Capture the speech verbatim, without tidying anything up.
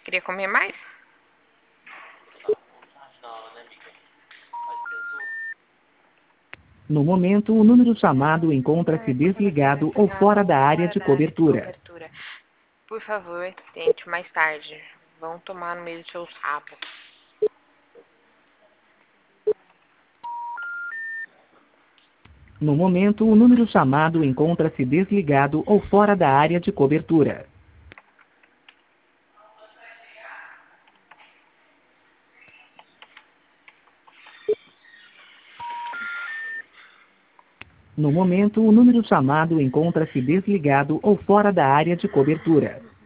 Queria comer mais? No momento, o número chamado encontra-se desligado ou fora da área de cobertura. Por favor, tente mais tarde. Vão tomar no meio do seu rabo. No momento, o número chamado encontra-se desligado ou fora da área de cobertura. No momento, o número chamado encontra-se desligado ou fora da área de cobertura.